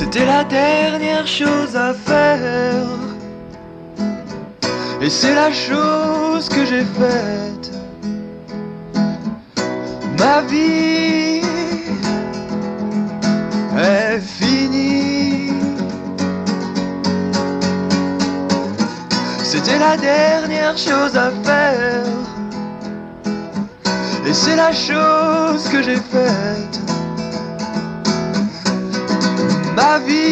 C'était la dernière chose à faire. Et c'est la chose que j'ai faite. Ma vie est finie. C'était la dernière chose à faire. Et c'est la chose que j'ai faite. Ma vie